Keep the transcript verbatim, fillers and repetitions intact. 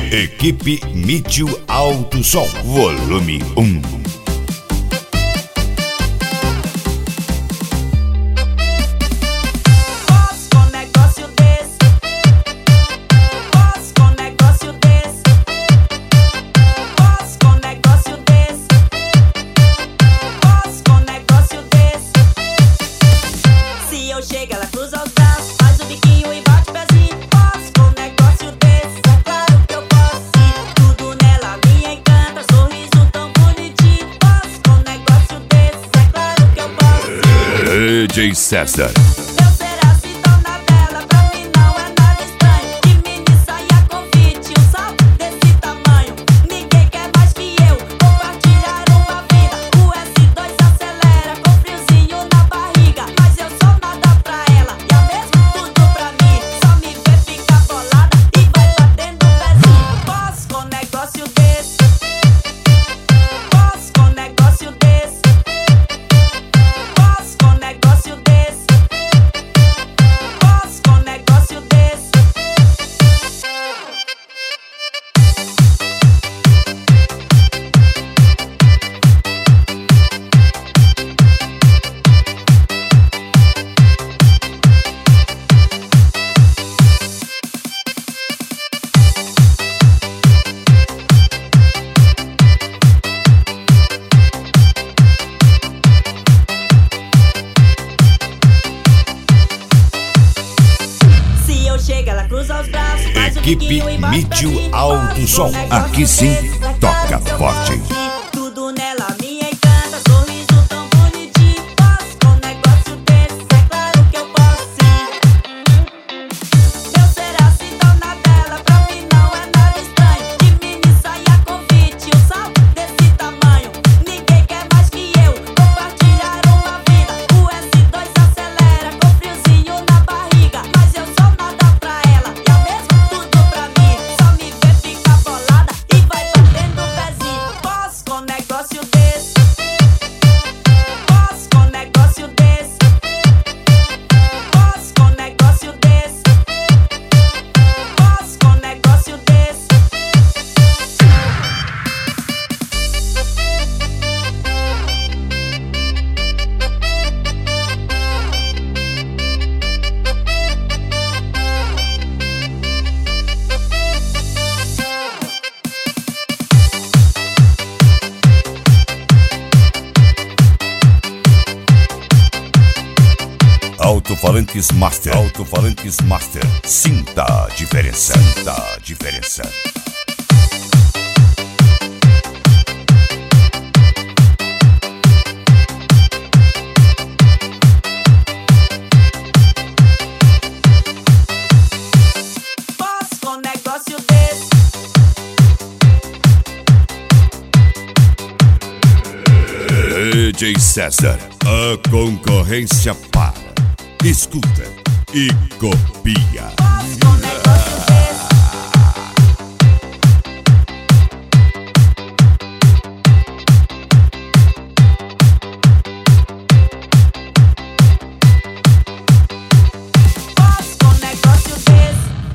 Equipe Mitio Alto Som, volume um. Chega, ela cruza os braços, faz o biquinho e bate o pezinho. Posso com um negócio desse, é claro que eu posso sim. Tudo nela me encanta, sorriso tão bonitinho. Posso com um negócio desse, é claro que eu posso sim. D J César. Eu ser assim dona dela, pra mim não é nada estranho. De mini saia convite, um salto desse tamanho. Ninguém quer mais que eu compartilhar uma vida. O S dois acelera com friozinho na barriga. Mas eu sou nada pra ela, e a mesmo tudo pra mim. Só me vê ficar bolada e vai batendo o pezinho. Posso com um negócio desse, posso com um negócio desse, posso com um negócio desse, posso com um negócio desse. Se eu chego, ela cruza os braços, faz o Equipe biquinho e bate o Mitio pezinho. Alto Som, Posso com um aqui sim, negócio desse, é toca claro que eu forte. posso sim. Tudo nela me encanta, sorriso tão bonitinho. Posso com um negócio desse, é claro que eu posso sim. Eu ser assim dona dela, pra mim não é nada estranho. De mini saia convite, um salto desse tamanho. Ninguém quer mais que eu compartilhar uma vida. O S dois acelera com friozinho na barriga. Mas eu sou nada pra ela, e a mesmo tudo pra mim. Só me vê ficar bolada e vai batendo o pezinho. Posso com um negócio desse, posso com um negócio desse, posso com um negócio desse, posso com um negócio desse. Alto-falantes Master. Alto-falantes Master. Sinta a diferença. Sinta a diferença. Posso com um negócio desse, D J César. A concorrência para. Escuta e copia. posso com um